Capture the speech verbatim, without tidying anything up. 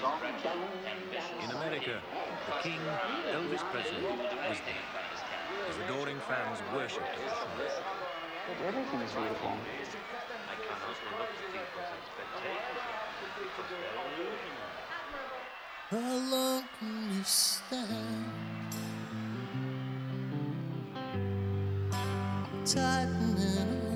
In America, the King, Elvis Presley, was there. His adoring fans worshipped at the shrine. Everything is beautiful. I cannot live up to people's expectations because they're illusional. How long can you stand tightening